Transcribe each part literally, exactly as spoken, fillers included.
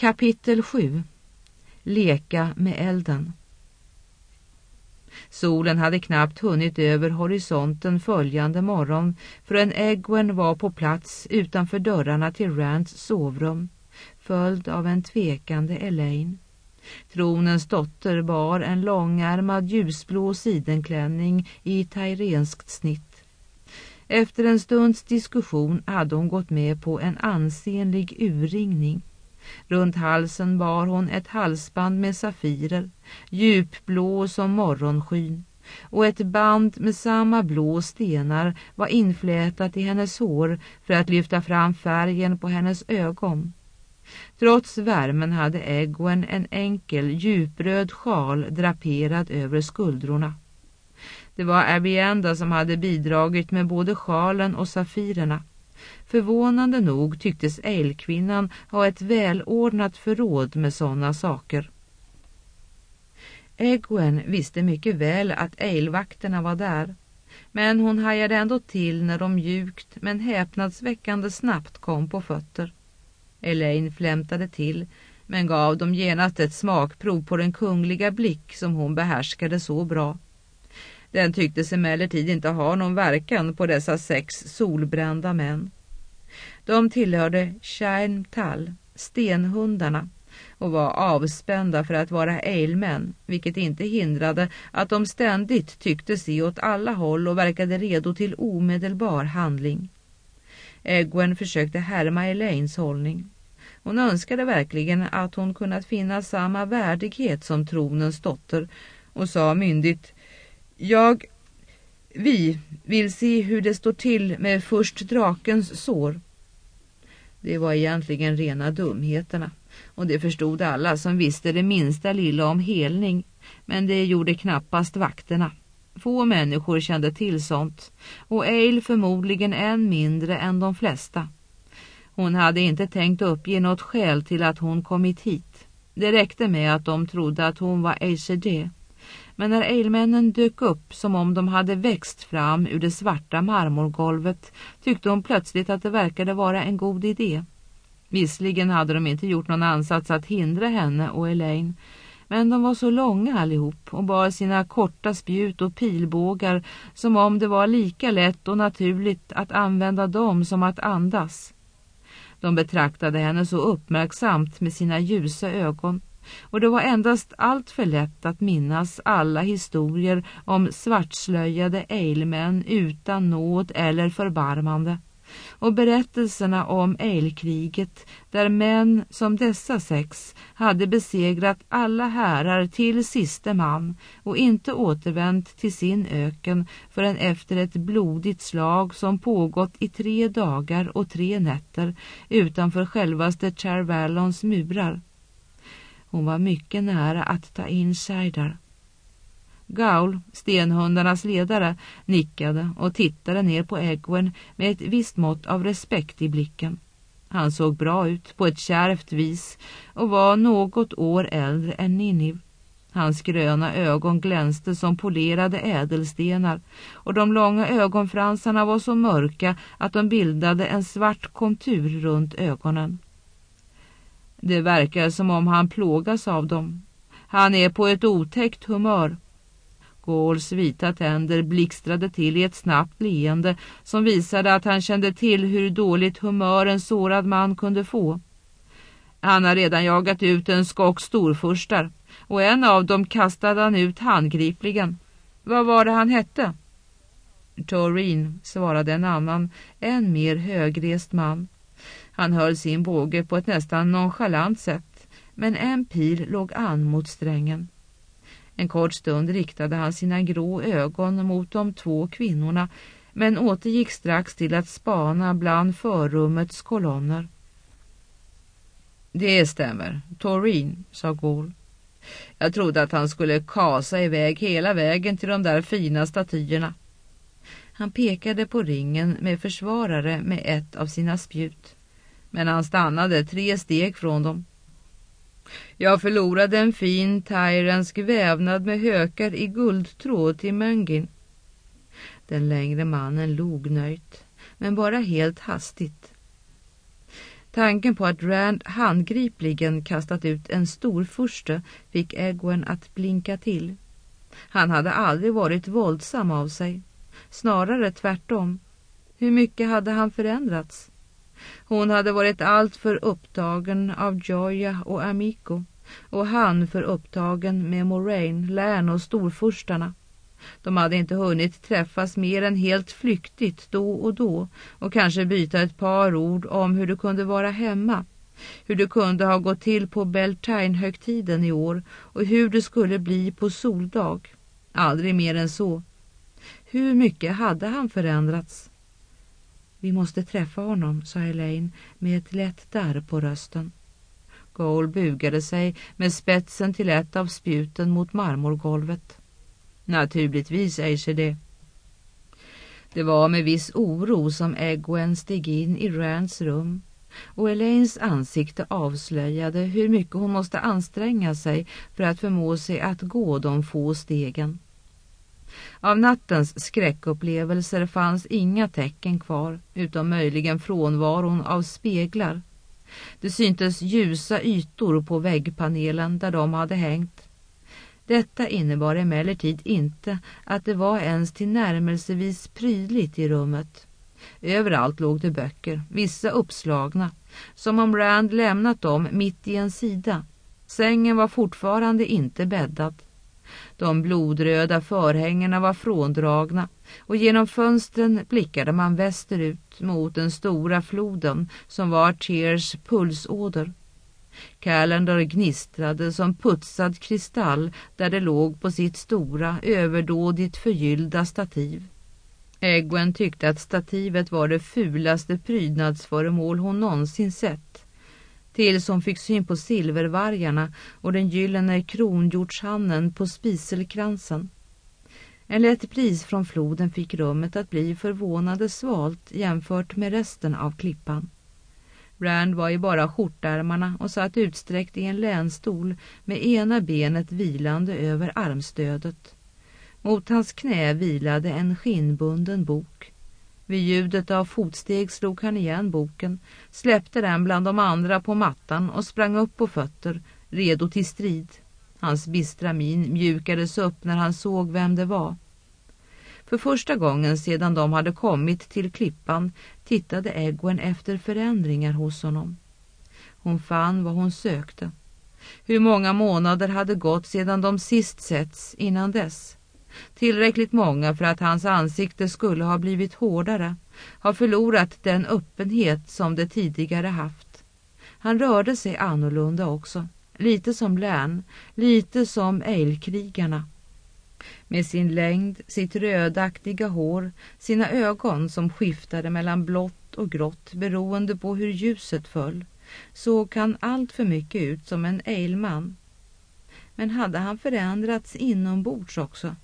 Kapitel sju. Leka med elden. Solen hade knappt hunnit över horisonten följande morgon förrän Egwene var på plats utanför dörrarna till Rands sovrum, följd av en tvekande Elaine. Tronens dotter bar en långärmad ljusblå sidenklänning i tyrenskt snitt. Efter en stunds diskussion hade hon gått med på en ansenlig urringning. Runt halsen bar hon ett halsband med safirer, djupblå som morgonskyn, och ett band med samma blå stenar var inflätat i hennes hår för att lyfta fram färgen på hennes ögon. Trots värmen hade Egwene en enkel djupröd sjal draperad över skuldrorna. Det var Abienda som hade bidragit med både sjalen och safirerna. Förvånande nog tycktes Eilkvinnan ha ett välordnat förråd med sådana saker. Egwene visste mycket väl att Eilvakterna var där, men hon hajade ändå till när de mjukt men häpnadsväckande snabbt kom på fötter. Elaine flämtade till, men gav dem genast ett smakprov på den kungliga blick som hon behärskade så bra. Den tycktes emellertid inte ha någon verkan på dessa sex solbrända män. De tillhörde Shaintal, stenhundarna, och var avspända för att vara eilmän, vilket inte hindrade att de ständigt tyckte se åt alla håll och verkade redo till omedelbar handling. Egwene försökte härma Elaines hållning. Hon önskade verkligen att hon kunnat finna samma värdighet som tronens dotter och sa myndigt: Jag, vi vill se hur det står till med först drakens sår. Det var egentligen rena dumheterna, och det förstod alla som visste det minsta lilla om helning, men det gjorde knappast vakterna. Få människor kände till sånt, och Eil förmodligen än mindre än de flesta. Hon hade inte tänkt uppge något skäl till att hon kommit hit. Det räckte med att de trodde att hon var A C D. Men när eilmännen dök upp som om de hade växt fram ur det svarta marmorgolvet tyckte hon plötsligt att det verkade vara en god idé. Visserligen hade de inte gjort någon ansats att hindra henne och Elaine, men de var så långa allihop och bar sina korta spjut och pilbågar som om det var lika lätt och naturligt att använda dem som att andas. De betraktade henne så uppmärksamt med sina ljusa ögon, och det var endast allt för lätt att minnas alla historier om svartslöjade eilmän utan nåd eller förbarmande, och berättelserna om eilkriget där män som dessa sex hade besegrat alla härar till siste man och inte återvänt till sin öken förrän efter ett blodigt slag som pågått i tre dagar och tre nätter utanför självaste Chervallons murar. Hon var mycket nära att ta in Shaidar. Gaul, stenhundarnas ledare, nickade och tittade ner på Egwene med ett visst mått av respekt i blicken. Han såg bra ut på ett kärvt vis och var något år äldre än Ninive. Hans gröna ögon glänste som polerade ädelstenar, och de långa ögonfransarna var så mörka att de bildade en svart kontur runt ögonen. Det verkar som om han plågas av dem. Han är på ett otäckt humör. Gauls vita tänder blixtrade till i ett snabbt leende som visade att han kände till hur dåligt humör en sårad man kunde få. Han har redan jagat ut en skock storfurstar, och en av dem kastade han ut handgripligen. Vad var det han hette? Toreen, svarade en annan, än mer högrest man. Han höll sin båge på ett nästan nonchalant sätt, men en pil låg an mot strängen. En kort stund riktade han sina grå ögon mot de två kvinnorna, men återgick strax till att spana bland förrummets kolonner. Det stämmer, Toreen, sa Gaul. Jag trodde att han skulle kasa iväg hela vägen till de där fina statyerna. Han pekade på ringen med försvarare med ett av sina spjut, men han stannade tre steg från dem. Jag förlorade en fin tyrensk vävnad med hökar i guldtråd till Mungin. Den längre mannen log nöjt, men bara helt hastigt. Tanken på att Rand handgripligen kastat ut en stor furste fick Egwene att blinka till. Han hade aldrig varit våldsam av sig. Snarare tvärtom. Hur mycket hade han förändrats? Hon hade varit allt för upptagen av Joya och Amico, och han för upptagen med Moraine, Lärn och storfurstarna. De hade inte hunnit träffas mer än helt flyktigt då och då och kanske byta ett par ord om hur det kunde vara hemma, hur det kunde ha gått till på Beltane-högtiden i år och hur det skulle bli på soldag. Aldrig mer än så. Hur mycket hade han förändrats? Vi måste träffa honom, sa Elaine med ett lätt darr på rösten. Goal bugade sig med spetsen till ett av spjuten mot marmorgolvet. Naturligtvis, säger det. Det var med viss oro som Egwene steg in i Rands rum, och Elaines ansikte avslöjade hur mycket hon måste anstränga sig för att förmå sig att gå de få stegen. Av nattens skräckupplevelser fanns inga tecken kvar, utom möjligen frånvaron av speglar. Det syntes ljusa ytor på väggpanelen där de hade hängt. Detta innebar emellertid inte att det var ens tillnärmelsevis prydligt i rummet. Överallt låg det böcker, vissa uppslagna, som om Rand lämnat dem mitt i en sida. Sängen var fortfarande inte bäddad. De blodröda förhängena var fråndragna och genom fönstren blickade man västerut mot den stora floden som var Tears pulsåder. Calendar gnistrade som putsad kristall där det låg på sitt stora, överdådigt förgyllda stativ. Egwene tyckte att stativet var det fulaste prydnadsföremål hon någonsin sett. Tills hon fick syn på silvervargarna och den gyllene kronhjortshannen på spiselkransen. En lätt bris från floden fick rummet att bli förvånande svalt jämfört med resten av klippan. Rand var i bara skjortärmarna och satt utsträckt i en länstol med ena benet vilande över armstödet. Mot hans knä vilade en skinnbunden bok. Vid ljudet av fotsteg slog han igen boken, släppte den bland de andra på mattan och sprang upp på fötter, redo till strid. Hans bistra min mjukades upp när han såg vem det var. För första gången sedan de hade kommit till klippan tittade Egwene efter förändringar hos honom. Hon fann vad hon sökte. Hur många månader hade gått sedan de sist setts innan dess? Tillräckligt många för att hans ansikte skulle ha blivit hårdare, ha förlorat den öppenhet som det tidigare haft. Han rörde sig annorlunda också, lite som Lärn, lite som älgkrigarna. Med sin längd, sitt rödaktiga hår, sina ögon som skiftade mellan blått och grått beroende på hur ljuset föll, såg han allt för mycket ut som en älgman. Men hade han förändrats inombords också?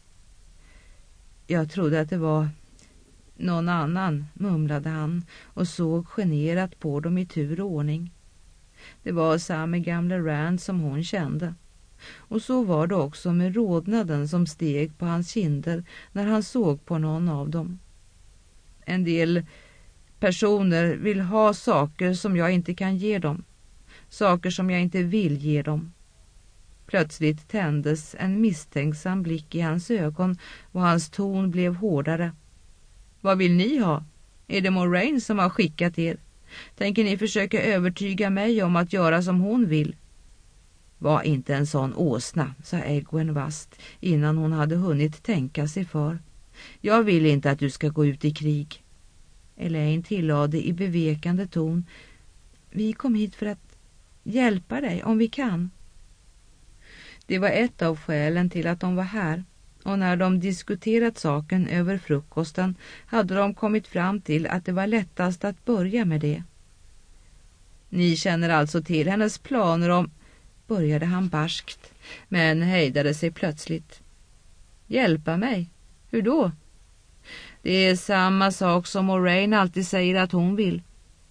Jag trodde att det var någon annan, mumlade han och såg generat på dem i tur och ordning. Det var samma gamla Rand som hon kände. Och så var det också med rodnaden som steg på hans kinder när han såg på någon av dem. En del personer vill ha saker som jag inte kan ge dem. Saker som jag inte vill ge dem. Plötsligt tändes en misstänksam blick i hans ögon och hans ton blev hårdare. Vad vill ni ha? Är det Moraine som har skickat er? Tänker ni försöka övertyga mig om att göra som hon vill? Var inte en sån åsna, sa Egwene vast innan hon hade hunnit tänka sig för. Jag vill inte att du ska gå ut i krig. Elaine tillade i bevekande ton. Vi kom hit för att hjälpa dig om vi kan. Det var ett av skälen till att de var här, och när de diskuterat saken över frukosten hade de kommit fram till att det var lättast att börja med det. Ni känner alltså till hennes planer om... började han barskt, men hejdade sig plötsligt. Hjälpa mig? Hur då? Det är samma sak som Moraine alltid säger att hon vill.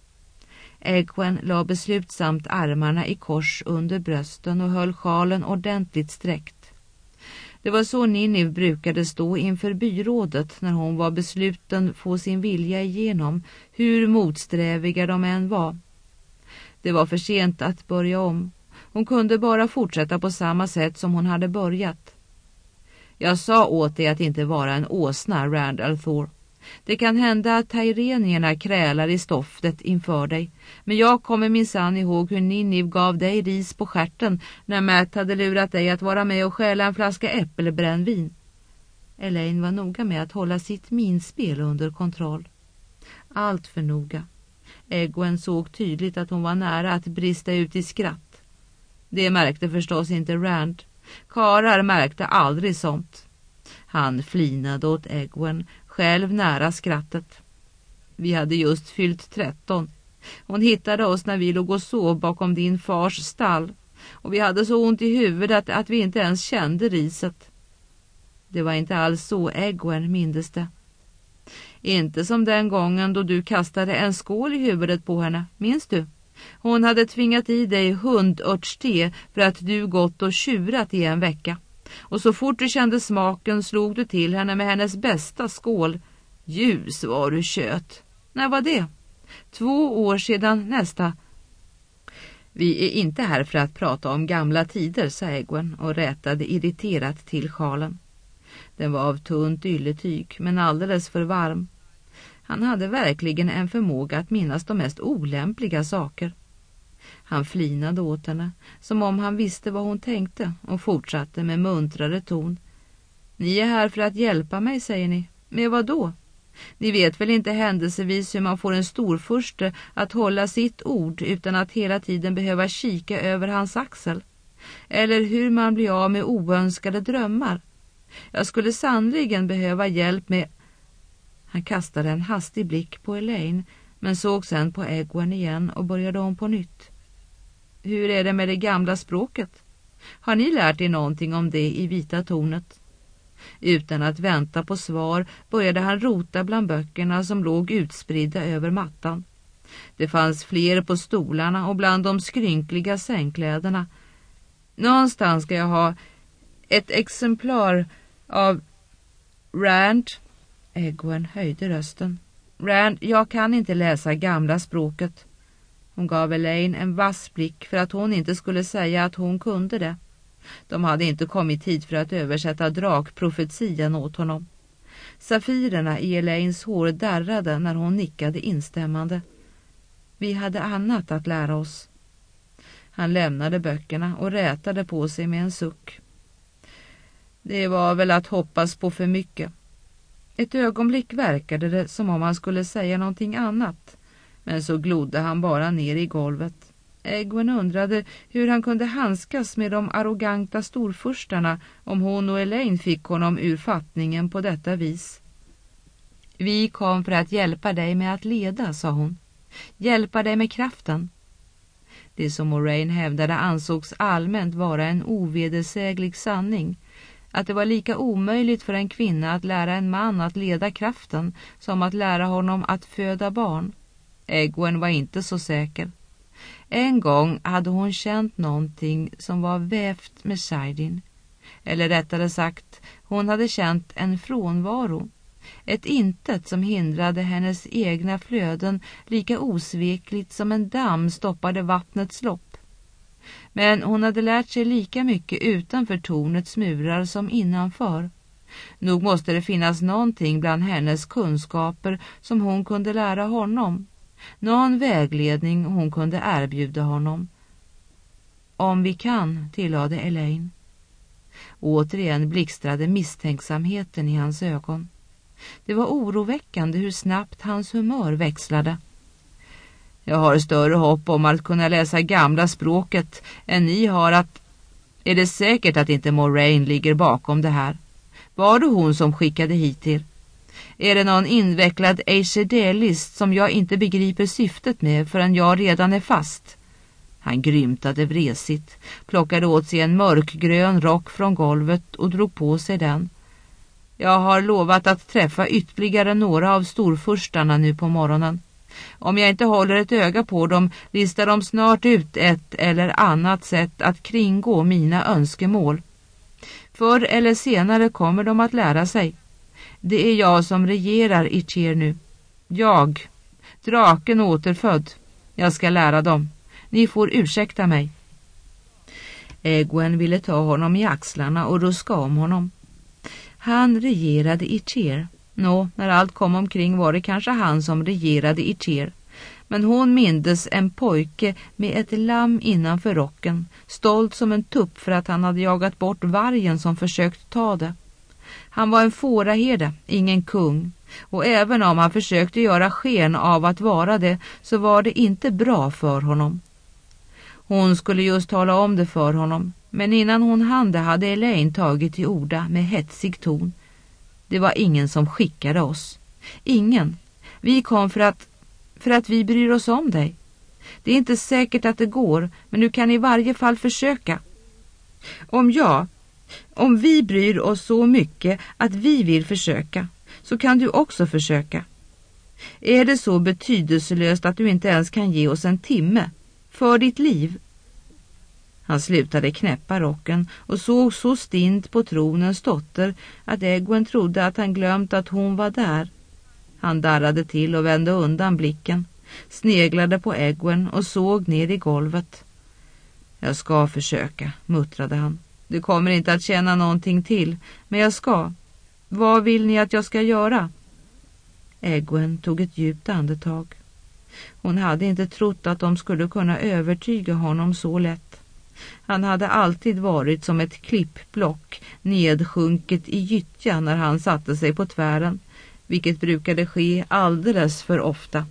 Egwene la beslutsamt armarna i kors under brösten och höll sjalen ordentligt sträckt. Det var så Ninniv brukade stå inför byrådet när hon var besluten få sin vilja igenom, hur motsträviga de än var. Det var för sent att börja om. Hon kunde bara fortsätta på samma sätt som hon hade börjat. Jag sa åt dig att inte vara en åsna, Rand al'Thor. Det kan hända att tyrenierna krälar i stoftet inför dig, men jag kommer minsann ihåg hur Ninniv gav dig ris på stjärten när Matt hade lurat dig att vara med och stjäla en flaska äppelbrännvin. Elaine var noga med att hålla sitt minspel under kontroll. Allt för noga. Egwene såg tydligt att hon var nära att brista ut i skratt. Det märkte förstås inte Rand. Karar märkte aldrig sånt. Han flinade åt Egwene, själv nära skrattet. Vi hade just fyllt tretton. Hon hittade oss när vi låg och sov bakom din fars stall. Och vi hade så ont i huvudet att vi inte ens kände riset. Det var inte alls så Egwene mindes det. Inte som den gången då du kastade en skål i huvudet på henne, minns du? Hon hade tvingat i dig hundörtste för att du gått och tjurat i en vecka. Och så fort du kände smaken slog du till henne med hennes bästa skål. Ljus var du kött. När var det? Två år sedan nästa. Vi är inte här för att prata om gamla tider, sa Egwene och rätade irriterat till sjalen. Den var av tunt ylletyg men alldeles för varm. Han hade verkligen en förmåga att minnas de mest olämpliga saker. Han flinade åt henne, som om han visste vad hon tänkte, och fortsatte med muntrare ton. Ni är här för att hjälpa mig, säger ni. Med vad då? Ni vet väl inte händelsevis hur man får en storfurste att hålla sitt ord utan att hela tiden behöva kika över hans axel? Eller hur man blir av med oönskade drömmar? Jag skulle sannoliken behöva hjälp med... Han kastade en hastig blick på Elaine, men såg sen på Egwene igen och började om på nytt. Hur är det med det gamla språket? Har ni lärt er någonting om det i Vita tornet? Utan att vänta på svar började han rota bland böckerna som låg utspridda över mattan. Det fanns fler på stolarna och bland de skrynkliga sängkläderna. Någonstans ska jag ha ett exemplar av Rand. Egwene höjde rösten. Rand, jag kan inte läsa gamla språket. Hon gav Elaine en vass blick för att hon inte skulle säga att hon kunde det. De hade inte kommit hit för att översätta drakprofetian åt honom. Safirerna i Elaines hår darrade när hon nickade instämmande. Vi hade annat att lära oss. Han lämnade böckerna och rätade på sig med en suck. Det var väl att hoppas på för mycket. Ett ögonblick verkade det som om han skulle säga någonting annat, men så glodde han bara ner i golvet. Egwene undrade hur han kunde handskas med de arroganta storfurstarna om hon och Elaine fick honom ur fattningen på detta vis. Vi kom för att hjälpa dig med att leda, sa hon. Hjälpa dig med kraften. Det som Moraine hävdade ansågs allmänt vara en ovedersäglig sanning. Att det var lika omöjligt för en kvinna att lära en man att leda kraften som att lära honom att föda barn. Egwene var inte så säker. En gång hade hon känt någonting som var vävt med Saidin. Eller rättare sagt, hon hade känt en frånvaro. Ett intet som hindrade hennes egna flöden lika osvekligt som en damm stoppade vattnets lopp. Men hon hade lärt sig lika mycket utanför tornets murar som innanför. Nog måste det finnas någonting bland hennes kunskaper som hon kunde lära honom. Någon vägledning hon kunde erbjuda honom. Om vi kan, tillade Elaine. Återigen blixtrade misstänksamheten i hans ögon. Det var oroväckande hur snabbt hans humör växlade. Jag har större hopp om att kunna läsa gamla språket än ni har att... Är det säkert att inte Moraine ligger bakom det här? Var det hon som skickade hit er? Är det någon invecklad A C D-list som jag inte begriper syftet med förrän jag redan är fast? Han grymtade vresigt, plockade åt sig en mörkgrön rock från golvet och drog på sig den. Jag har lovat att träffa ytterligare några av storfurstarna nu på morgonen. Om jag inte håller ett öga på dem listar de snart ut ett eller annat sätt att kringgå mina önskemål. Förr eller senare kommer de att lära sig. Det är jag som regerar i Cher nu. Jag, draken återfödd. Jag ska lära dem. Ni får ursäkta mig. Egwene ville ta honom i axlarna och ruska om honom. Han regerade i Tyr. Nå, när allt kom omkring var det kanske han som regerade i Tyr. Men hon mindes en pojke med ett lamm innanför rocken, stolt som en tupp för att han hade jagat bort vargen som försökt ta det. Han var en fåraherde, ingen kung, och även om han försökte göra sken av att vara det så var det inte bra för honom. Hon skulle just tala om det för honom, men innan hon hann det hade Elaine tagit till orda med hetsig ton. Det var ingen som skickade oss. Ingen. Vi kom för att, för att vi bryr oss om dig. Det är inte säkert att det går, men du kan i varje fall försöka. Om jag, om vi bryr oss så mycket att vi vill försöka, så kan du också försöka. Är det så betydelselöst att du inte ens kan ge oss en timme för ditt liv? Han slutade knäppa rocken och såg så stint på tronens dotter att Egwene trodde att han glömt att hon var där. Han darrade till och vände undan blicken, sneglade på Egwene och såg ner i golvet. Jag ska försöka, muttrade han. Det kommer inte att känna någonting till, men jag ska. Vad vill ni att jag ska göra? Egwene tog ett djupt andetag. Hon hade inte trott att de skulle kunna övertyga honom så lätt. Han hade alltid varit som ett klippblock nedsjunket i gyttja när han satte sig på tvären, vilket brukade ske alldeles för ofta.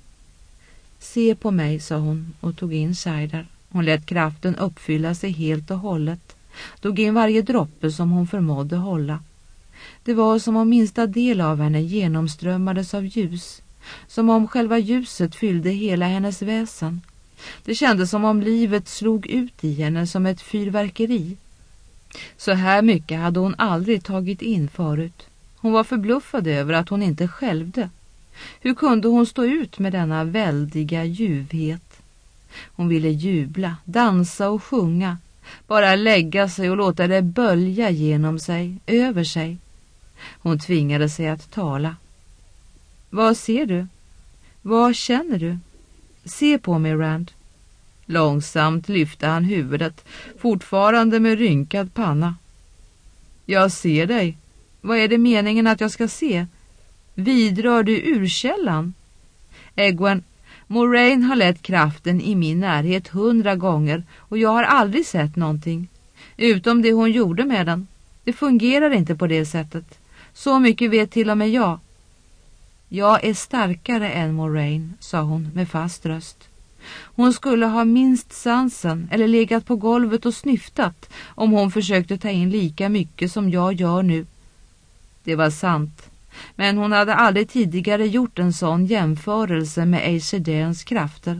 Se på mig, sa hon och tog in cider. Hon lät kraften uppfylla sig helt och hållet, tog in varje droppe som hon förmådde hålla. Det var som om minsta del av henne genomströmmades av ljus, som om själva ljuset fyllde hela hennes väsen. Det kändes som om livet slog ut i henne som ett fyrverkeri. Så här mycket hade hon aldrig tagit in förut. Hon var förbluffad över att hon inte skälvde. Hur kunde hon stå ut med denna väldiga ljuvhet? Hon ville jubla, dansa och sjunga. Bara lägga sig och låta det bölja genom sig, över sig. Hon tvingade sig att tala. Vad ser du? Vad känner du? Se på mig, Rand. Långsamt lyfte han huvudet, fortfarande med rynkad panna. Jag ser dig. Vad är det meningen att jag ska se? Vidrör du urkällan? Egwene, Moraine har lett kraften i min närhet hundra gånger och jag har aldrig sett någonting. Utom det hon gjorde med den. Det fungerar inte på det sättet. Så mycket vet till och med jag. Jag är starkare än Moraine, sa hon med fast röst. Hon skulle ha minst sansen eller legat på golvet och snyftat om hon försökte ta in lika mycket som jag gör nu. Det var sant, men hon hade aldrig tidigare gjort en sån jämförelse med Aes Sedaens krafter.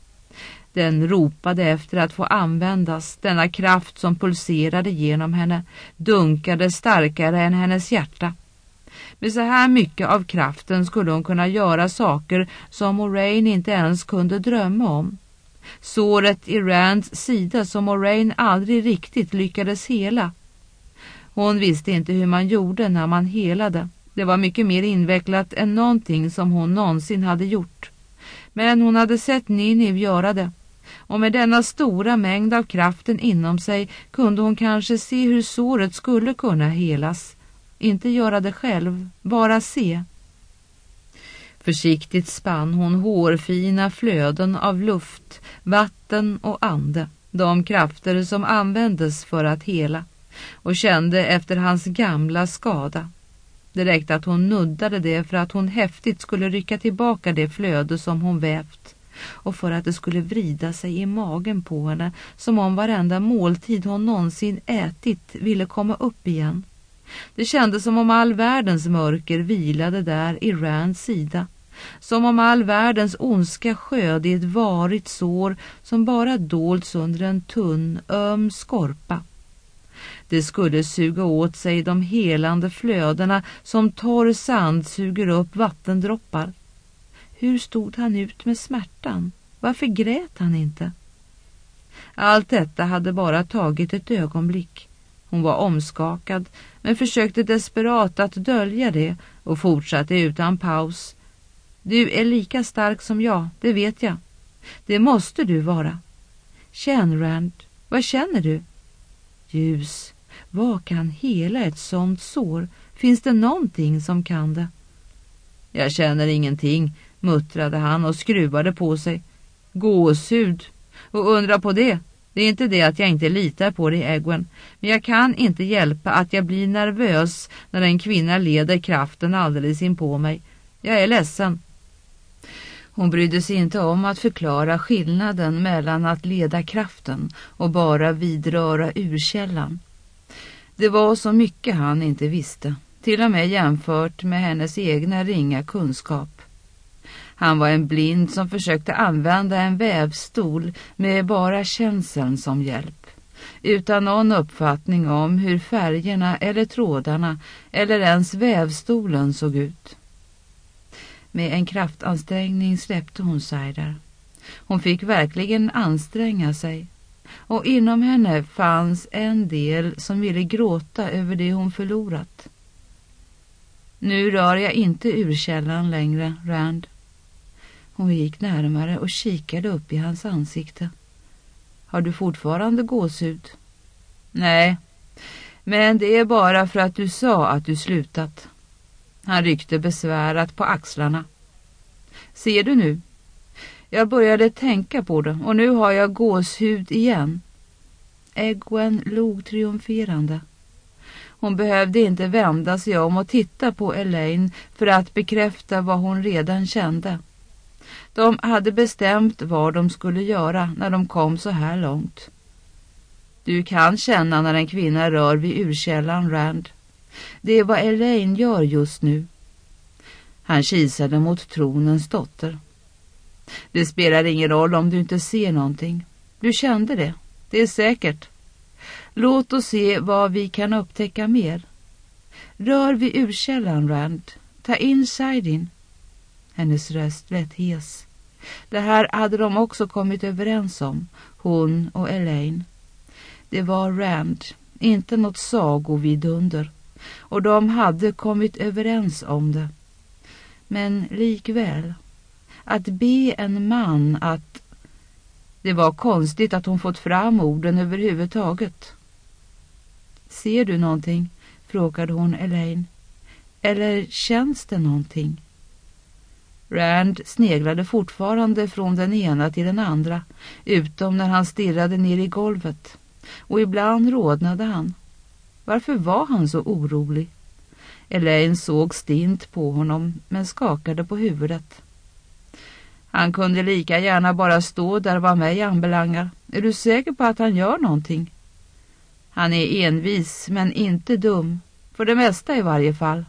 Den ropade efter att få användas, denna kraft som pulserade genom henne, dunkade starkare än hennes hjärta. Med så här mycket av kraften skulle hon kunna göra saker som Moraine inte ens kunde drömma om. Såret i Rands sida som Moraine aldrig riktigt lyckades hela. Hon visste inte hur man gjorde när man helade. Det var mycket mer invecklat än någonting som hon någonsin hade gjort. Men hon hade sett Nynaeve göra det. Och med denna stora mängd av kraften inom sig kunde hon kanske se hur såret skulle kunna helas. Inte göra det själv, bara se. Försiktigt spann hon hårfina flöden av luft, vatten och ande, de krafter som användes för att hela, och kände efter hans gamla skada. Det räckte att hon nuddade det för att hon häftigt skulle rycka tillbaka det flöde som hon vävt, och för att det skulle vrida sig i magen på henne som om varenda måltid hon någonsin ätit ville komma upp igen. Det kändes som om all världens mörker vilade där i Rands sida, som om all världens ondska sköd i ett varigt sår som bara dolts under en tunn, öm skorpa. Det skulle suga åt sig de helande flödena som torr sand suger upp vattendroppar. Hur stod han ut med smärtan? Varför grät han inte? Allt detta hade bara tagit ett ögonblick. Hon var omskakad, men försökte desperat att dölja det och fortsatte utan paus. Du är lika stark som jag, det vet jag. Det måste du vara. Känn, Rand. Vad känner du? Ljus. Vad kan hela ett sånt sår? Finns det någonting som kan det? Jag känner ingenting, muttrade han och skruvade på sig. Gåshud. Och undra på det. Det är inte det att jag inte litar på dig, Egwene. Men jag kan inte hjälpa att jag blir nervös när en kvinna leder kraften alldeles in på mig. Jag är ledsen. Hon brydde sig inte om att förklara skillnaden mellan att leda kraften och bara vidröra urkällan. Det var så mycket han inte visste, till och med jämfört med hennes egna ringa kunskap. Han var en blind som försökte använda en vävstol med bara känseln som hjälp, utan någon uppfattning om hur färgerna eller trådarna eller ens vävstolen såg ut. Med en kraftansträngning släppte hon Saidar. Hon fick verkligen anstränga sig. Och inom henne fanns en del som ville gråta över det hon förlorat. Nu rör jag inte urkällan längre, Rand. Hon gick närmare och kikade upp i hans ansikte. Har du fortfarande gåshud? Nej, men det är bara för att du sa att du slutat. Han ryckte besvärat på axlarna. Ser du nu? Jag började tänka på det och nu har jag gåshud igen. Egwene log triumferande. Hon behövde inte vända sig om och titta på Elaine för att bekräfta vad hon redan kände. De hade bestämt vad de skulle göra när de kom så här långt. Du kan känna när en kvinna rör vid urkällan, Rand. Det är vad Elaine gör just nu. Han kisade mot tronens dotter. Det spelar ingen roll om du inte ser någonting. Du kände det. Det är säkert. Låt oss se vad vi kan upptäcka mer. Rör vid urkällan, Rand. Ta in Saidin. Hennes röst lät hes. Det här hade de också kommit överens om, hon och Elaine. Det var Rand, inte något sagovidunder. Och de hade kommit överens om det. Men likväl, att be en man att... Det var konstigt att hon fått fram orden överhuvudtaget. Ser du någonting? Frågade hon Elaine. Eller känns det någonting? Rand sneglade fortfarande från den ena till den andra, utom när han stirrade ner i golvet. Och ibland rodnade han. Varför var han så orolig? Elaine såg stint på honom, men skakade på huvudet. Han kunde lika gärna bara stå där vad mig anbelangar. Är du säker på att han gör någonting? Han är envis, men inte dum. För det mesta i varje fall.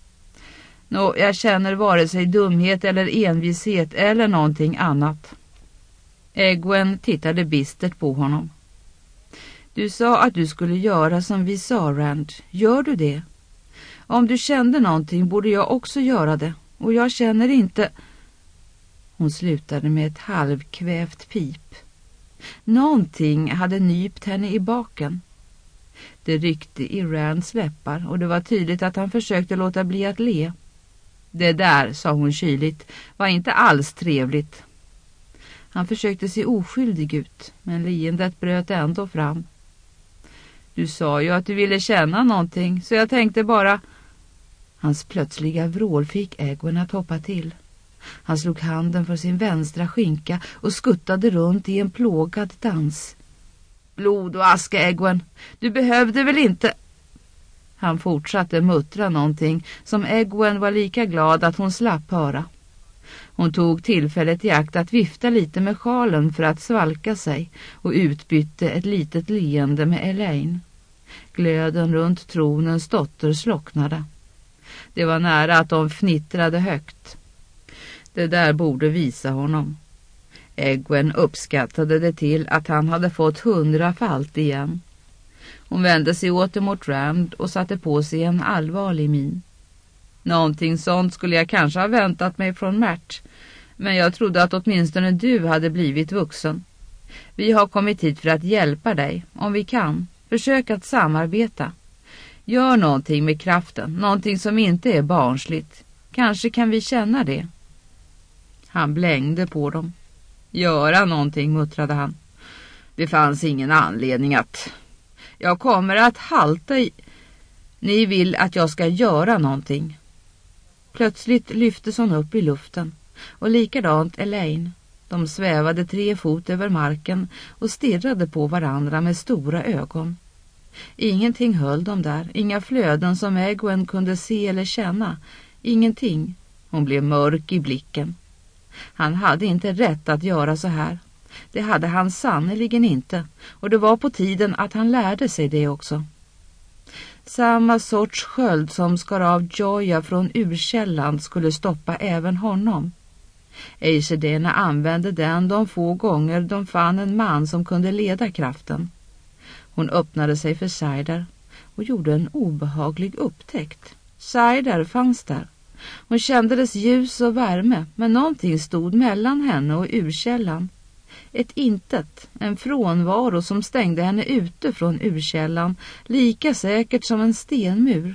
Nå, jag känner vare sig dumhet eller envishet eller någonting annat. Egwene tittade bistert på honom. Du sa att du skulle göra som vi sa, Rand. Gör du det? Om du kände någonting borde jag också göra det. Och jag känner inte... Hon slutade med ett halvkvävt pip. Någonting hade nypt henne i baken. Det ryckte i Rands läppar och det var tydligt att han försökte låta bli att le. Det där, sa hon kyligt, var inte alls trevligt. Han försökte se oskyldig ut, men leendet bröt ändå fram. Du sa ju att du ville känna någonting, så jag tänkte bara... Hans plötsliga vrål fick Egwene att hoppa till. Han slog handen för sin vänstra skinka och skuttade runt i en plågad dans. Blod och aska, Egwene. Du behövde väl inte... Han fortsatte muttra någonting som Egwene var lika glad att hon slapp höra. Hon tog tillfället i akt att vifta lite med sjalen för att svalka sig och utbytte ett litet leende med Elaine. Glöden runt tronens dotter slocknade. Det var nära att de fnittrade högt. Det där borde visa honom. Egwene uppskattade det till att han hade fått hundrafalt igen. Hon vände sig åter mot Rand och satte på sig en allvarlig min. Någonting sånt skulle jag kanske ha väntat mig från Mert, men jag trodde att åtminstone du hade blivit vuxen. Vi har kommit hit för att hjälpa dig, om vi kan. Försök att samarbeta. Gör någonting med kraften, någonting som inte är barnsligt. Kanske kan vi känna det. Han blängde på dem. Göra någonting, muttrade han. Det fanns ingen anledning att... Jag kommer att halta i... Ni vill att jag ska göra någonting. Plötsligt lyftes hon upp i luften, och likadant Elaine. De svävade tre fot över marken och stirrade på varandra med stora ögon. Ingenting höll dem där, inga flöden som Egwene kunde se eller känna. Ingenting. Hon blev mörk i blicken. Han hade inte rätt att göra så här. Det hade han sannoliken inte, och det var på tiden att han lärde sig det också. Samma sorts sköld som skar av Joya från urkällan skulle stoppa även honom. Eishedena använde den de få gånger de fann en man som kunde leda kraften. Hon öppnade sig för Saidar och gjorde en obehaglig upptäckt. Saidar fanns där. Hon kände dess ljus och värme, men någonting stod mellan henne och urkällan. Ett intet, en frånvaro som stängde henne ute från urkällan, lika säkert som en stenmur.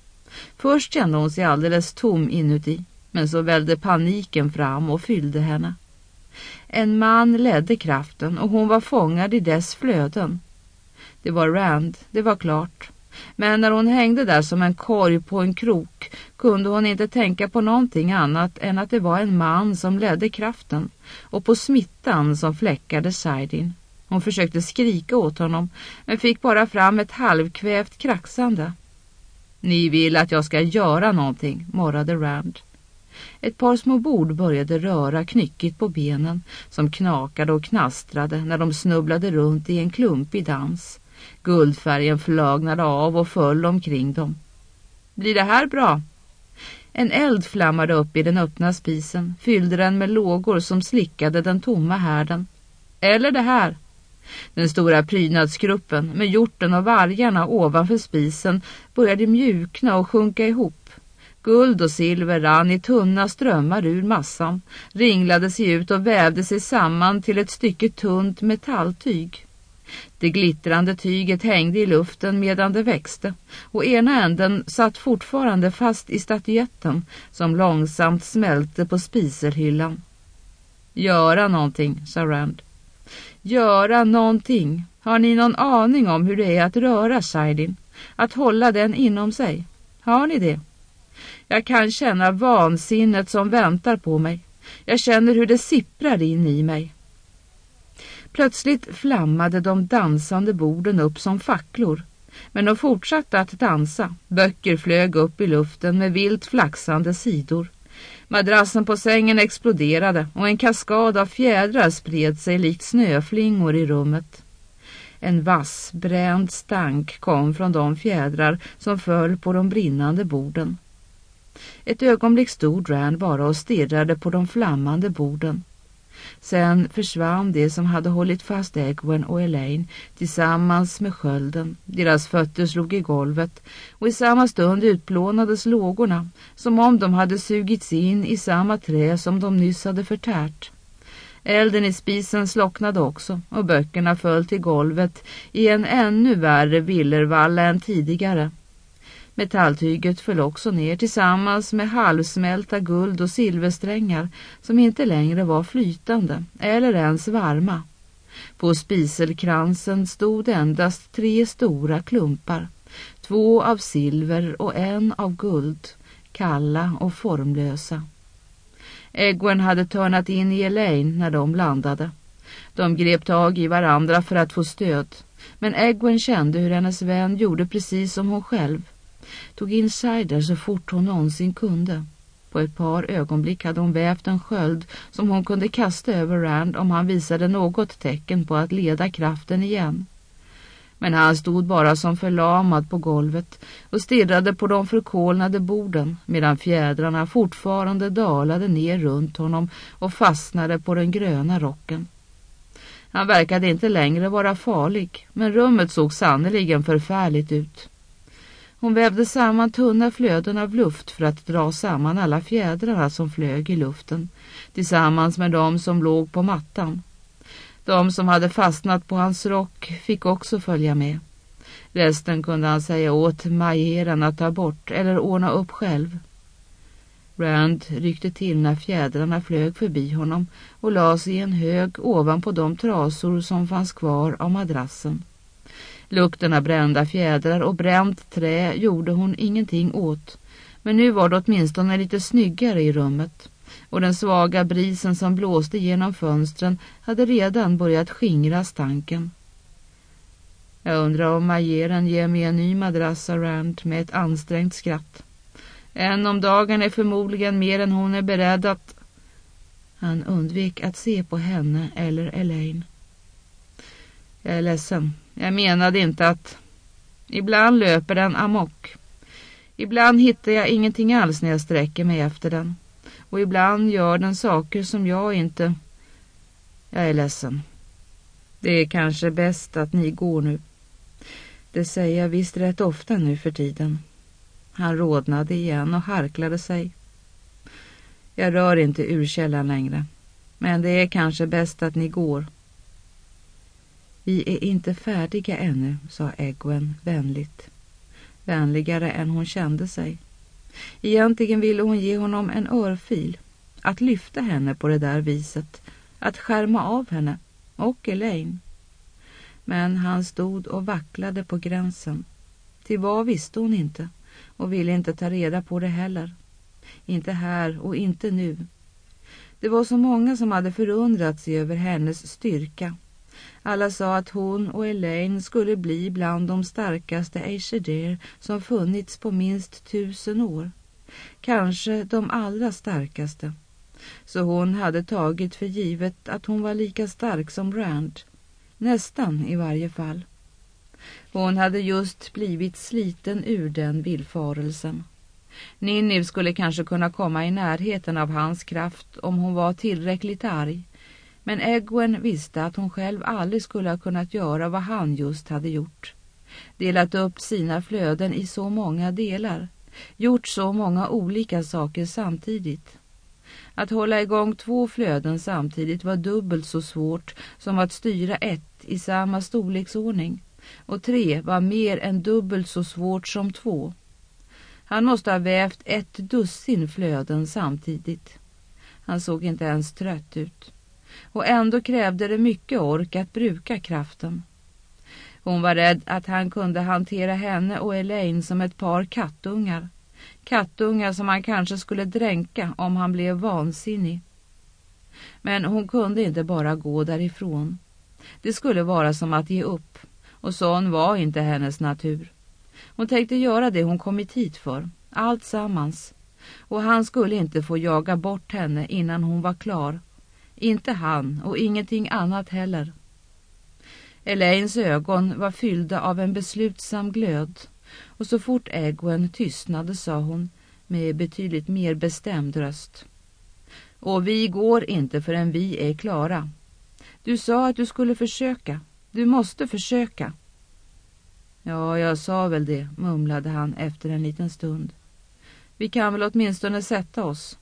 Först kände hon sig alldeles tom inuti, men så välde paniken fram och fyllde henne. En man ledde kraften och hon var fångad i dess flöden. Det var Rand, det var klart. Men när hon hängde där som en korg på en krok kunde hon inte tänka på någonting annat än att det var en man som ledde kraften och på smittan som fläckade Saidin. Hon försökte skrika åt honom men fick bara fram ett halvkvävt kraxande. Ni vill att jag ska göra någonting, morrade Rand. Ett par små bord började röra knyckigt på benen som knakade och knastrade när de snubblade runt i en klumpig dans. Guldfärgen flagnade av och föll omkring dem. Blir det här bra? En eld flammade upp i den öppna spisen, fyllde den med lågor som slickade den tomma härden. Eller det här? Den stora prydnadsgruppen med hjorten och vargarna ovanför spisen började mjukna och sjunka ihop. Guld och silver rann i tunna strömmar ur massan, ringlade sig ut och vävde sig samman till ett stycke tunt metalltyg. Det glittrande tyget hängde i luften medan det växte, och ena änden satt fortfarande fast i statyetten som långsamt smälte på spiselhyllan. Göra någonting, sa Rand. Göra någonting. Har ni någon aning om hur det är att röra Saidin? Att hålla den inom sig? Har ni det? Jag kan känna vansinnet som väntar på mig. Jag känner hur det sipprar in i mig. Plötsligt flammade de dansande borden upp som facklor. Men de fortsatte att dansa. Böcker flög upp i luften med vilt flaxande sidor. Madrassen på sängen exploderade och en kaskad av fjädrar spred sig likt snöflingor i rummet. En vass, bränd stank kom från de fjädrar som föll på de brinnande borden. Ett ögonblick stod Rand bara och stirrade på de flammande borden. Sen försvann det som hade hållit fast Egwene och Elaine tillsammans med skölden. Deras fötter slog i golvet och i samma stund utplånades lågorna som om de hade sugits in i samma trä som de nyss hade förtärt. Elden i spisen slocknade också och böckerna föll till golvet i en ännu värre villervalla än tidigare. Metalltyget föll också ner tillsammans med halvsmälta guld- och silversträngar som inte längre var flytande eller ens varma. På spiselkransen stod endast tre stora klumpar, två av silver och en av guld, kalla och formlösa. Egwene hade törnat in i Elaine när de landade. De grep tag i varandra för att få stöd, men Egwene kände hur hennes vän gjorde precis som hon själv. Tog in Saidar så fort hon någonsin kunde. På ett par ögonblick hade hon vävt en sköld som hon kunde kasta över Rand om han visade något tecken på att leda kraften igen. Men han stod bara som förlamad på golvet och stirrade på de förkolnade borden medan fjädrarna fortfarande dalade ner runt honom och fastnade på den gröna rocken. Han verkade inte längre vara farlig, men rummet såg sannoliken förfärligt ut. Hon vävde samman tunna flöden av luft för att dra samman alla fjädrarna som flög i luften, tillsammans med de som låg på mattan. De som hade fastnat på hans rock fick också följa med. Resten kunde han säga åt majeren att ta bort eller ordna upp själv. Rand ryckte till när fjädrarna flög förbi honom och la sig i en hög ovanpå de trasor som fanns kvar av madrassen. Lukten av brända fjädrar och bränt trä gjorde hon ingenting åt, men nu var det åtminstone lite snyggare i rummet, och den svaga brisen som blåste genom fönstren hade redan börjat skingra stanken. Jag undrar om Majeren ger mig en ny madrass, sa Rand med ett ansträngt skratt. En om dagen är förmodligen mer än hon är beredd att... Han undvek att se på henne eller Elaine. Jag är ledsen. Jag menade inte att... Ibland löper den amok. Ibland hittar jag ingenting alls när jag sträcker mig efter den. Och ibland gör den saker som jag inte... Jag är ledsen. Det är kanske bäst att ni går nu. Det säger jag visst rätt ofta nu för tiden. Han rodnade igen och harklade sig. Jag rör inte ur källan längre. Men det är kanske bäst att ni går. Vi är inte färdiga ännu, sa Egwene vänligt. Vänligare än hon kände sig. Egentligen ville hon ge honom en örfil. Att lyfta henne på det där viset. Att skärma av henne. Och Elaine. Men han stod och vacklade på gränsen. Till vad visste hon inte. Och ville inte ta reda på det heller. Inte här och inte nu. Det var så många som hade förundrat sig över hennes styrka. Alla sa att hon och Elaine skulle bli bland de starkaste Aesir som funnits på minst tusen år. Kanske de allra starkaste. Så hon hade tagit för givet att hon var lika stark som Rand. Nästan i varje fall. Hon hade just blivit sliten ur den villfarelsen. Ninniv skulle kanske kunna komma i närheten av hans kraft om hon var tillräckligt arg. Men Egwene visste att hon själv aldrig skulle ha kunnat göra vad han just hade gjort. Delat upp sina flöden i så många delar. Gjort så många olika saker samtidigt. Att hålla igång två flöden samtidigt var dubbelt så svårt som att styra ett i samma storleksordning. Och tre var mer än dubbelt så svårt som två. Han måste ha vävt ett dussin flöden samtidigt. Han såg inte ens trött ut. Och ändå krävde det mycket ork att bruka kraften. Hon var rädd att han kunde hantera henne och Elaine som ett par kattungar. Kattungar som han kanske skulle dränka om han blev vansinnig. Men hon kunde inte bara gå därifrån. Det skulle vara som att ge upp. Och sån var inte hennes natur. Hon tänkte göra det hon kommit hit för. Allt sammans. Och han skulle inte få jaga bort henne innan hon var klar. Inte han och ingenting annat heller. Elaines ögon var fyllda av en beslutsam glöd. Och så fort Egwene tystnade sa hon med betydligt mer bestämd röst. Och vi går inte förrän vi är klara. Du sa att du skulle försöka. Du måste försöka. Ja, jag sa väl det, mumlade han efter en liten stund. Vi kan väl åtminstone sätta oss.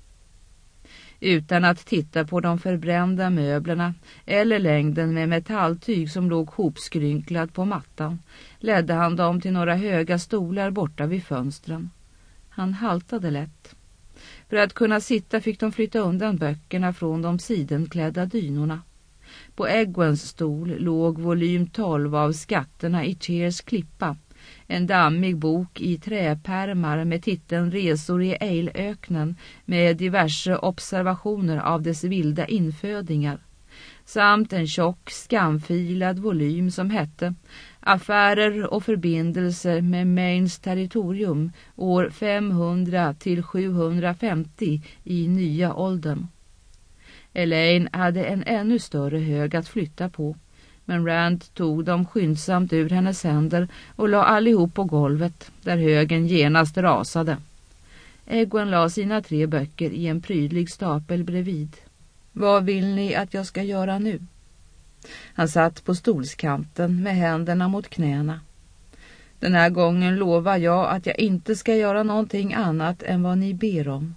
Utan att titta på de förbrända möblerna eller längden med metalltyg som låg hopskrynklad på mattan ledde han dem till några höga stolar borta vid fönstren. Han haltade lätt. För att kunna sitta fick de flytta undan böckerna från de sidenklädda dynorna. På Egwenes stol låg volym tolv av Skatterna i Tears klippa, en dammig bok i träpärmar med titeln Resor i Eilöknen med diverse observationer av dess vilda infödingar, samt en tjock skamfilad volym som hette Affärer och förbindelser med Mains territorium år femhundra till sjuhundrafemtio i nya åldern. Elaine hade en ännu större hög att flytta på, men Rand tog dem skyndsamt ur hennes händer och la allihop på golvet, där högen genast rasade. Egwene la sina tre böcker i en prydlig stapel bredvid. Vad vill ni att jag ska göra nu? Han satt på stolskanten med händerna mot knäna. Den här gången lovar jag att jag inte ska göra någonting annat än vad ni ber om.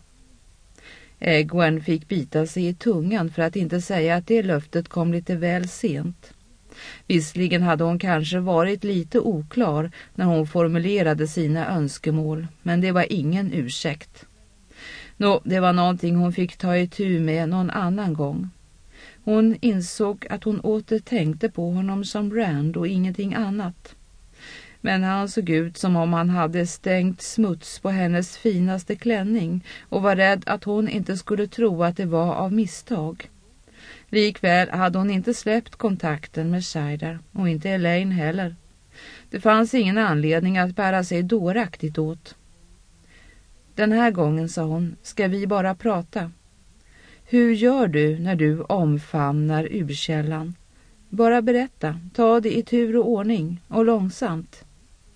Egwene fick bita sig i tungan för att inte säga att det löftet kom lite väl sent. Visserligen hade hon kanske varit lite oklar när hon formulerade sina önskemål, men det var ingen ursäkt. Nå, det var någonting hon fick ta itu med någon annan gång. Hon insåg att hon åter tänkte på honom som Rand och ingenting annat. Men han såg ut som om han hade stängt smuts på hennes finaste klänning och var rädd att hon inte skulle tro att det var av misstag. Likväl hade hon inte släppt kontakten med Saidar och inte Elaine heller. Det fanns ingen anledning att bära sig dåraktigt åt. Den här gången, sa hon, ska vi bara prata. Hur gör du när du omfamnar urkällan? Bara berätta, ta det i tur och ordning och långsamt.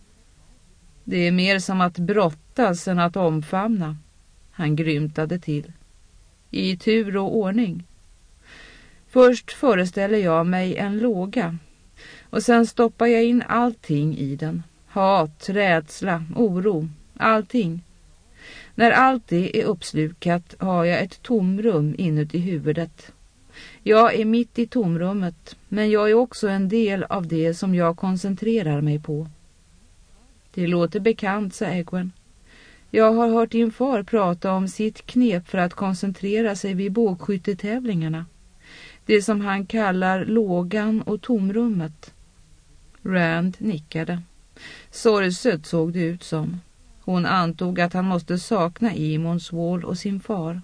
Det är mer som att brottas än att omfamna. Han grymtade till. I tur och ordning. Först föreställer jag mig en låga och sen stoppar jag in allting i den. Hat, rädsla, oro, allting. När allt det är uppslukat har jag ett tomrum inuti huvudet. Jag är mitt i tomrummet, men jag är också en del av det som jag koncentrerar mig på. Det låter bekant, sa Egwene. Jag har hört din far prata om sitt knep för att koncentrera sig vid bågskyttetävlingarna. Det som han kallar lågan och tomrummet. Rand nickade. Sorgset såg det ut som. Hon antog att han måste sakna Emons Wall och sin far.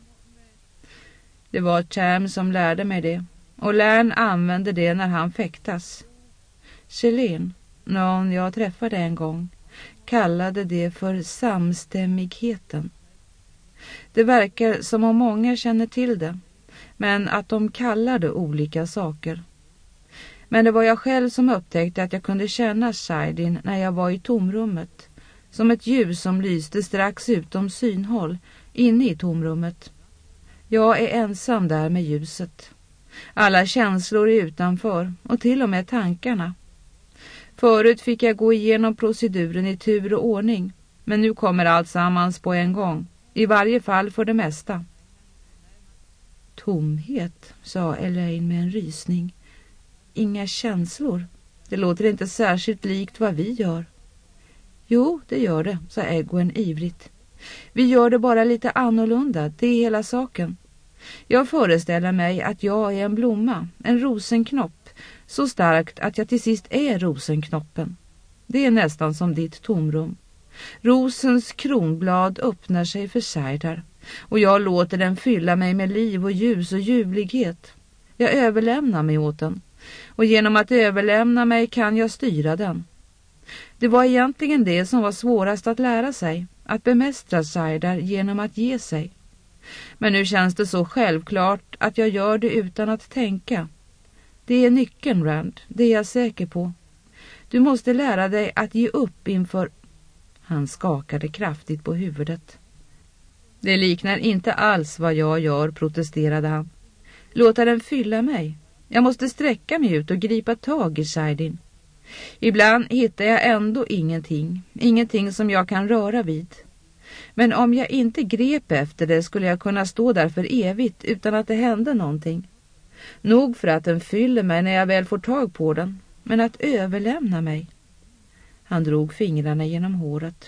Det var Cham som lärde mig det, och Lärn använde det när han fäktas. Selene, någon jag träffade en gång, kallade det för samstämmigheten. Det verkar som om många känner till det, men att de kallar det olika saker. Men det var jag själv som upptäckte att jag kunde känna saidin när jag var i tomrummet, som ett ljus som lyste strax utom synhåll, inne i tomrummet. Jag är ensam där med ljuset. Alla känslor är utanför, och till och med tankarna. Förut fick jag gå igenom proceduren i tur och ordning, men nu kommer allt sammans på en gång, i varje fall för det mesta. Tomhet, sa Elaine med en rysning. Inga känslor. Det låter inte särskilt likt vad vi gör. Jo, det gör det, sa Egwene ivrigt. Vi gör det bara lite annorlunda, det är hela saken. Jag föreställer mig att jag är en blomma, en rosenknopp, så starkt att jag till sist är rosenknoppen. Det är nästan som ditt tomrum. Rosens kronblad öppnar sig för Saidar, och jag låter den fylla mig med liv och ljus och ljuvlighet. Jag överlämnar mig åt den, och genom att överlämna mig kan jag styra den. Det var egentligen det som var svårast att lära sig, att bemästra Saidar genom att ge sig. Men nu känns det så självklart att jag gör det utan att tänka. Det är nyckeln, Rand, det är jag säker på. Du måste lära dig att ge upp inför... Han skakade kraftigt på huvudet. Det liknar inte alls vad jag gör, protesterade han. Låta den fylla mig. Jag måste sträcka mig ut och gripa tag i saidin. Ibland hittar jag ändå ingenting, ingenting som jag kan röra vid. Men om jag inte grep efter det skulle jag kunna stå där för evigt utan att det hände någonting. Nog för att den fyller mig när jag väl får tag på den, men att överlämna mig. Han drog fingrarna genom håret.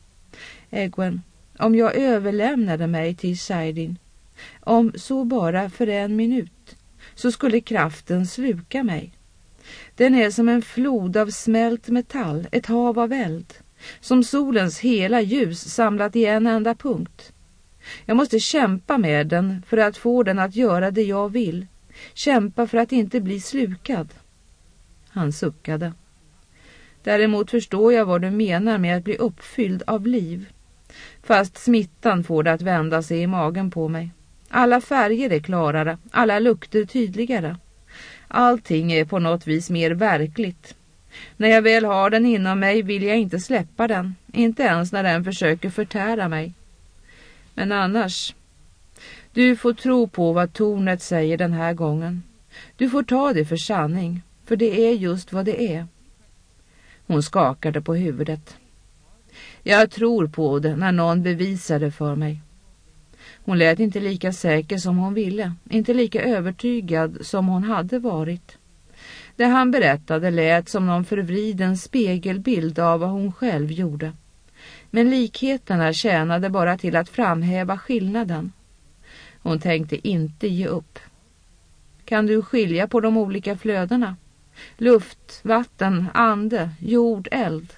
Egwene, om jag överlämnade mig till saidin, om så bara för en minut, så skulle kraften sluka mig. Den är som en flod av smält metall, ett hav av eld, som solens hela ljus samlat i en enda punkt. Jag måste kämpa med den för att få den att göra det jag vill, kämpa för att inte bli slukad. Han suckade. Däremot förstår jag vad du menar med att bli uppfylld av liv. Fast smittan får det att vända sig i magen på mig. Alla färger är klarare, alla lukter tydligare. Allting är på något vis mer verkligt. När jag väl har den inom mig vill jag inte släppa den, inte ens när den försöker förtära mig. Men annars, du får tro på vad tornet säger den här gången. Du får ta det för sanning, för det är just vad det är. Hon skakade på huvudet. Jag tror på det när någon bevisar det för mig. Hon lät inte lika säker som hon ville, inte lika övertygad som hon hade varit. Det han berättade lät som någon förvriden spegelbild av vad hon själv gjorde. Men likheterna tjänade bara till att framhäva skillnaden. Hon tänkte inte ge upp. Kan du skilja på de olika flödena? Luft, vatten, ande, jord, eld.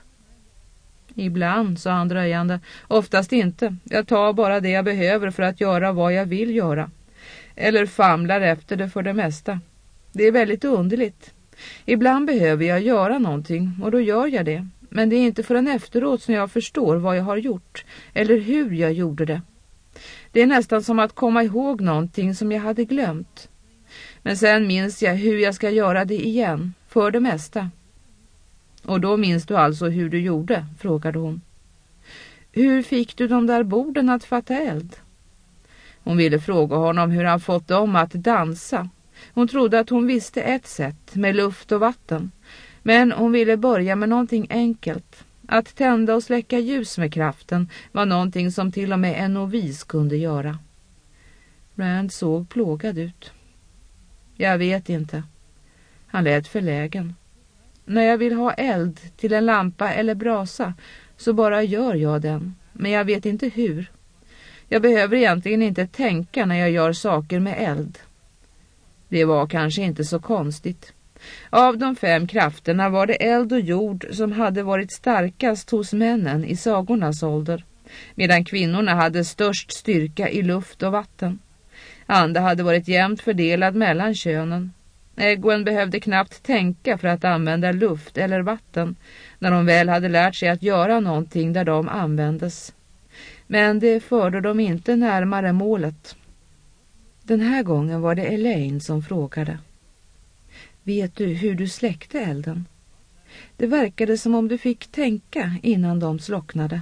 Ibland, sa han dröjande. Oftast inte. Jag tar bara det jag behöver för att göra vad jag vill göra. Eller famlar efter det för det mesta. Det är väldigt underligt. Ibland behöver jag göra någonting och då gör jag det. Men det är inte förrän efteråt som jag förstår vad jag har gjort eller hur jag gjorde det. Det är nästan som att komma ihåg någonting som jag hade glömt. Men sen minns jag hur jag ska göra det igen, för det mesta. Och då minns du alltså hur du gjorde, frågade hon. Hur fick du de där borden att fatta eld? Hon ville fråga honom hur han fått dem att dansa. Hon trodde att hon visste ett sätt, med luft och vatten. Men hon ville börja med någonting enkelt. Att tända och släcka ljus med kraften var någonting som till och med en novis kunde göra. Rand såg plågad ut. Jag vet inte. Han lät förlägen. När jag vill ha eld till en lampa eller brasa så bara gör jag den. Men jag vet inte hur. Jag behöver egentligen inte tänka när jag gör saker med eld. Det var kanske inte så konstigt. Av de fem krafterna var det eld och jord som hade varit starkast hos männen i sagornas ålder, medan kvinnorna hade störst styrka i luft och vatten. Ande hade varit jämnt fördelad mellan könen. Egwene behövde knappt tänka för att använda luft eller vatten när de väl hade lärt sig att göra någonting där de användes. Men det förde dem inte närmare målet. Den här gången var det Elaine som frågade. Vet du hur du släckte elden? Det verkade som om du fick tänka innan de slocknade.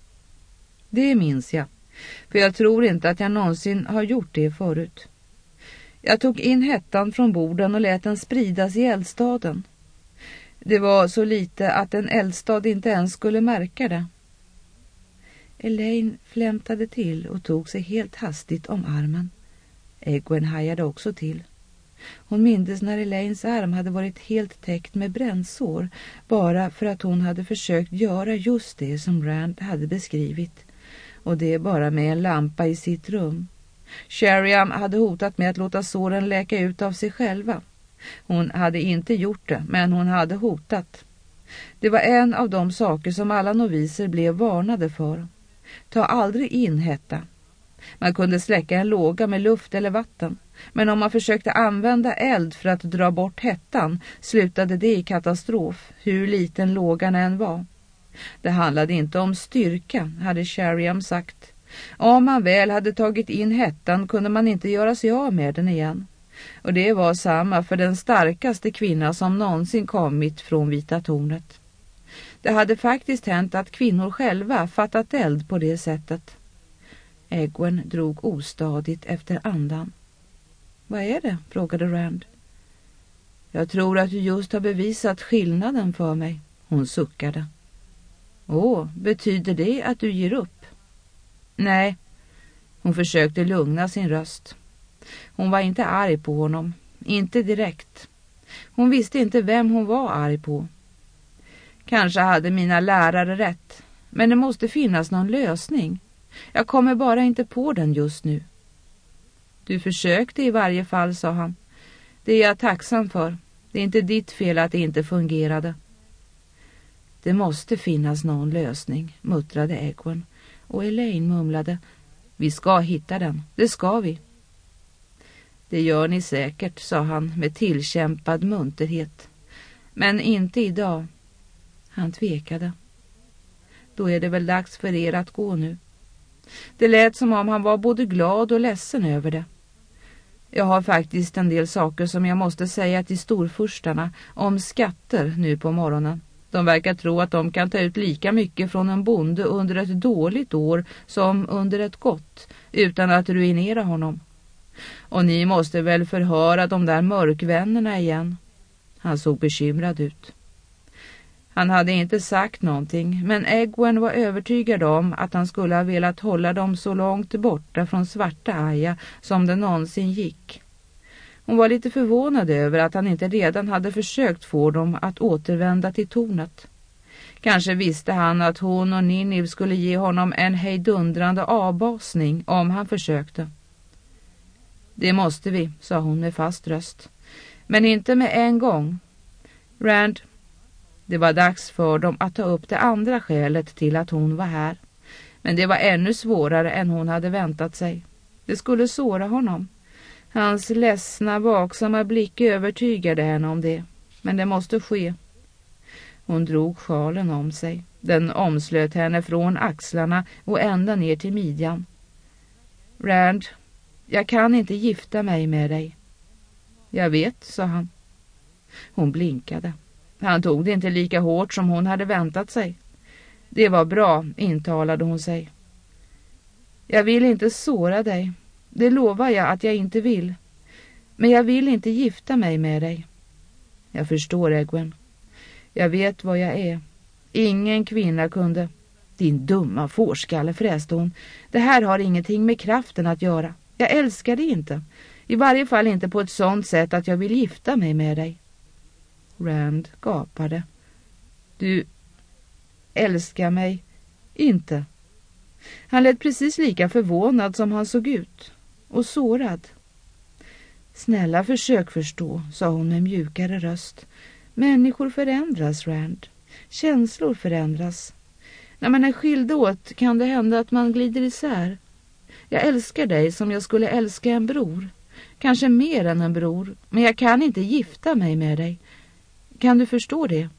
Det minns jag, för jag tror inte att jag någonsin har gjort det förut. Jag tog in hettan från borden och lät den spridas i eldstaden. Det var så lite att en eldstad inte ens skulle märka det. Elaine flämtade till och tog sig helt hastigt om armen. Egwene hajade också till. Hon mindes när Elaines arm hade varit helt täckt med brännsår bara för att hon hade försökt göra just det som Rand hade beskrivit. Och det bara med en lampa i sitt rum. Sheriam hade hotat med att låta såren läka ut av sig själva. Hon hade inte gjort det, men hon hade hotat. Det var en av de saker som alla noviser blev varnade för. Ta aldrig in hetta. Man kunde släcka en låga med luft eller vatten, men om man försökte använda eld för att dra bort hettan slutade det i katastrof, hur liten lågan än var. Det handlade inte om styrka, hade Sheriam sagt. Om man väl hade tagit in hettan kunde man inte göra sig av med den igen. Och det var samma för den starkaste kvinna som någonsin kommit från Vita tornet. Det hade faktiskt hänt att kvinnor själva fattat eld på det sättet. Egwene drog ostadigt efter andan. Vad är det? Frågade Rand. Jag tror att du just har bevisat skillnaden för mig. Hon suckade. Åh, betyder det att du ger upp? Nej. Hon försökte lugna sin röst. Hon var inte arg på honom. Inte direkt. Hon visste inte vem hon var arg på. Kanske hade mina lärare rätt. Men det måste finnas någon lösning. Jag kommer bara inte på den just nu. Du försökte i varje fall, sa han. Det är jag tacksam för. Det är inte ditt fel att det inte fungerade. Det måste finnas någon lösning, muttrade Egwene. Och Elaine mumlade. Vi ska hitta den, det ska vi. Det gör ni säkert, sa han med tillkämpad munterhet. Men inte idag. Han tvekade. Då är det väl dags för er att gå nu. Det lät som om han var både glad och ledsen över det. Jag har faktiskt en del saker som jag måste säga till storfurstarna om skatter nu på morgonen. De verkar tro att de kan ta ut lika mycket från en bonde under ett dåligt år som under ett gott, utan att ruinera honom. Och ni måste väl förhöra de där mörkvännerna igen. Han såg bekymrad ut. Han hade inte sagt någonting, men Egwene var övertygad om att han skulle ha velat hålla dem så långt borta från svarta Aya som det någonsin gick. Hon var lite förvånad över att han inte redan hade försökt få dem att återvända till tornet. Kanske visste han att hon och Ninniv skulle ge honom en hejdundrande avbasning om han försökte. Det måste vi, sa hon med fast röst. Men inte med en gång. Rand, det var dags för dem att ta upp det andra skälet till att hon var här. Men det var ännu svårare än hon hade väntat sig. Det skulle såra honom. Hans ledsna, vaksamma blick övertygade henne om det. Men det måste ske. Hon drog sjalen om sig. Den omslöt henne från axlarna och ända ner till midjan. Rand, jag kan inte gifta mig med dig. Jag vet, sa han. Hon blinkade. Han tog det inte lika hårt som hon hade väntat sig. Det var bra, intalade hon sig. Jag vill inte såra dig. Det lovar jag att jag inte vill. Men jag vill inte gifta mig med dig. Jag förstår, Egwene. Jag vet vad jag är. Ingen kvinna kunde. Din dumma fårskalle, fräste hon. Det här har ingenting med kraften att göra. Jag älskar dig inte. I varje fall inte på ett sånt sätt att jag vill gifta mig med dig. Rand gapade. Du älskar mig inte. Han lät precis lika förvånad som han såg ut. Och sårad. Snälla, försök förstå, sa hon med mjukare röst. Människor förändras, Rand. Känslor förändras. När man är skild åt kan det hända att man glider isär. Jag älskar dig som jag skulle älska en bror. Kanske mer än en bror. Men jag kan inte gifta mig med dig. Kan du förstå det?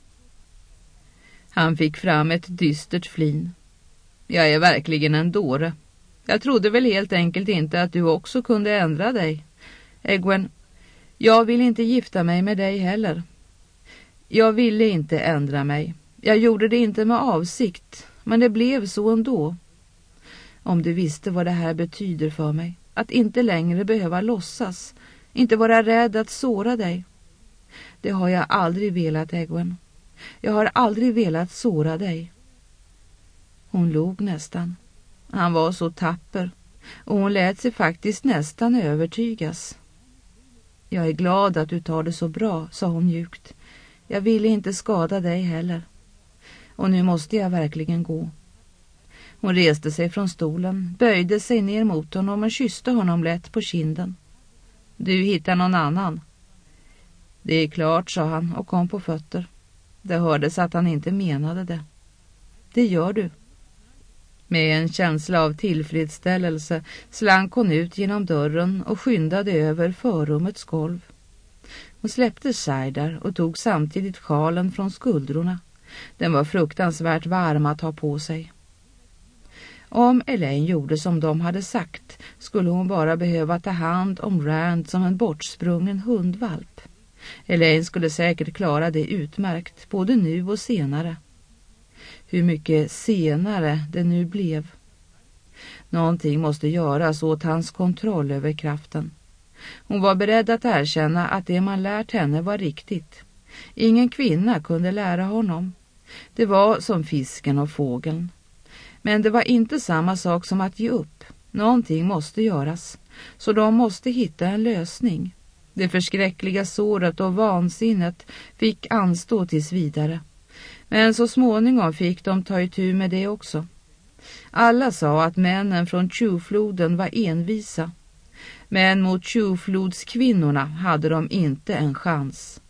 Han fick fram ett dystert flin. Jag är verkligen en dåre. Jag trodde väl helt enkelt inte att du också kunde ändra dig. Egwene, jag vill inte gifta mig med dig heller. Jag ville inte ändra mig. Jag gjorde det inte med avsikt, men det blev så ändå. Om du visste vad det här betyder för mig. Att inte längre behöva låtsas. Inte vara rädd att såra dig. Det har jag aldrig velat, Egwene. Jag har aldrig velat såra dig. Hon log nästan. Han var så tapper. Och hon lät sig faktiskt nästan övertygas. Jag är glad att du tar det så bra, sa hon mjukt. Jag ville inte skada dig heller. Och nu måste jag verkligen gå. Hon reste sig från stolen, böjde sig ner mot honom och kysste honom lätt på kinden. Du hittar någon annan. Det är klart, sa han och kom på fötter. Det hördes att han inte menade det. Det gör du. Med en känsla av tillfredsställelse slank hon ut genom dörren och skyndade över förrummets golv. Hon släppte Saidar och tog samtidigt sjalen från skuldrorna. Den var fruktansvärt varm att ha på sig. Om Elaine gjorde som de hade sagt skulle hon bara behöva ta hand om Rand som en bortsprungen hundvalp. Elaine skulle säkert klara det utmärkt både nu och senare. Hur mycket senare det nu blev. Någonting måste göras åt hans kontroll över kraften. Hon var beredd att erkänna att det man lärt henne var riktigt. Ingen kvinna kunde lära honom. Det var som fisken och fågeln. Men det var inte samma sak som att ge upp. Någonting måste göras. Så de måste hitta en lösning. Det förskräckliga såret och vansinnet fick anstå tills vidare. Men så småningom fick de ta itu med det också. Alla sa att männen från Tjufloden var envisa. Men mot Tjuflodskvinnorna hade de inte en chans.